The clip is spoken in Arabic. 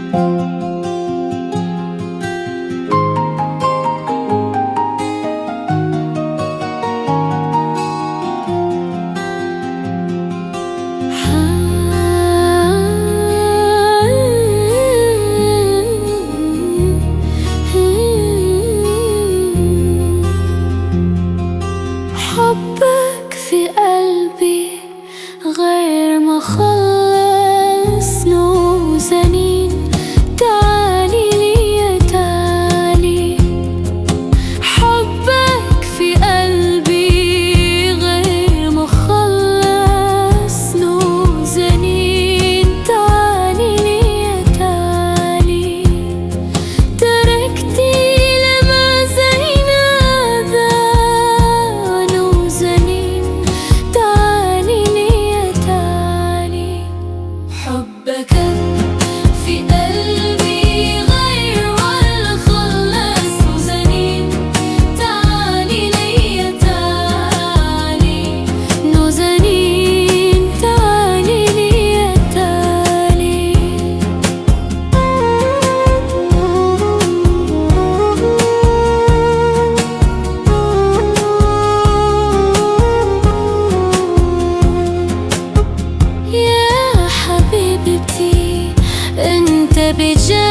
حبك في قلبي غير ما خلص نوزنين، تعالي لي تعالي. حبك في قلبي غير ما خلص نوزنين، تعالي لي تعالي. تركتي لما زينا ذا نوزنين، تعالي لي تعالي. حبك في قلبي غير ولا خلص نوزنين، تعالي لي تعالي. نوزنين تعالي لي تعالي. يا حبيبتي انت بجد